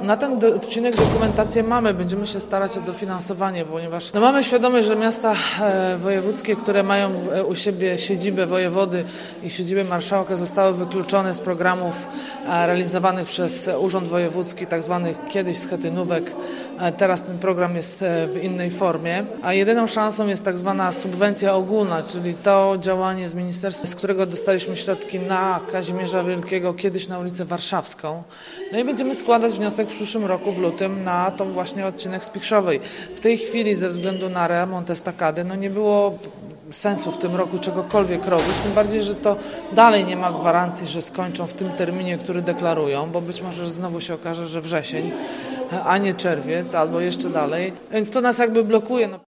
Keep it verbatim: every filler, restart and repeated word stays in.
Na ten do, odcinek dokumentację mamy, będziemy się starać o dofinansowanie, ponieważ no mamy świadomość, że miasta e, wojewódzkie, które mają e, u siebie siedzibę wojewody i siedzibę marszałka, zostały wykluczone z programów e, realizowanych przez Urząd Wojewódzki, tak zwanych kiedyś schetynówek. E, teraz ten program jest e, w innej formie, a jedyną szansą jest tak zwana subwencja ogólna, czyli to działanie z ministerstwa, z którego dostaliśmy środki na Kazimierza Wielkiego, kiedyś na ulicę Warszawską. No i będziemy składać wniosek w przyszłym roku, w lutym, na tą właśnie odcinek Spichrzowej. W tej chwili ze względu na remont estakady no nie było sensu w tym roku czegokolwiek robić, tym bardziej, że to dalej nie ma gwarancji, że skończą w tym terminie, który deklarują, bo być może znowu się okaże, że wrzesień, a nie czerwiec, albo jeszcze dalej. Więc to nas jakby blokuje. No.